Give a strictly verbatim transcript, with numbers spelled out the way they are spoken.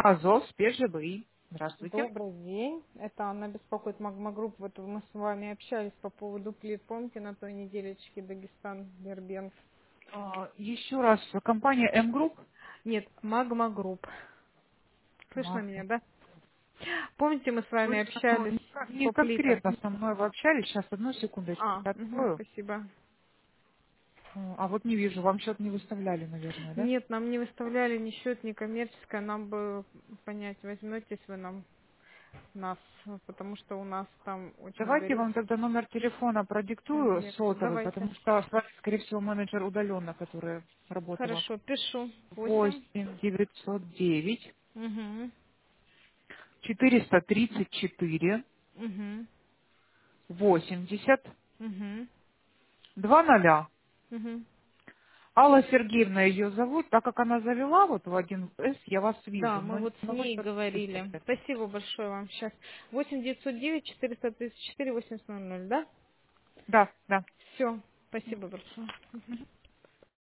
Азов, спецЖБИ. Здравствуйте. Добрый день. Это Анна беспокоит Магма Групп. Вот мы с вами общались по поводу плит. Помните, на той неделечке Дагестан, Дербент? А, Еще раз, компания М-Групп. Нет, Магма Групп. Слышно Ма- меня, да? Помните, мы с вами Слышно, но общались не кон- не по плитам? конкретно со мной вы общались. Сейчас, одну секундочку, А, я угу, открою. спасибо. М, А вот не вижу, вам счет не выставляли, наверное, да? Нет, нам не выставляли ни счет, ни коммерческое. Нам бы понять, возьметесь вы нам нас, потому что у нас там очень Давайте я горит вам тогда номер телефона продиктую объект. сотовый, Давайте. потому что с вами, скорее всего, менеджер удаленно, которая работала. Хорошо, пишу. Восемь. Восемь девятьсот девять Угу. четыреста тридцать четыре Угу. восемьдесят Угу. два ноля. Угу. Алла Сергеевна ее зовут, так как она завела вот в один эс, я вас Да, вижу, мы но вот с но вы ней что-то говорили. чувствуете. Спасибо большое вам сейчас. восемь девятьсот девять четыреста тридцать четыре восемьдесят ноль ноль, да? Да, да. Все. Спасибо большое.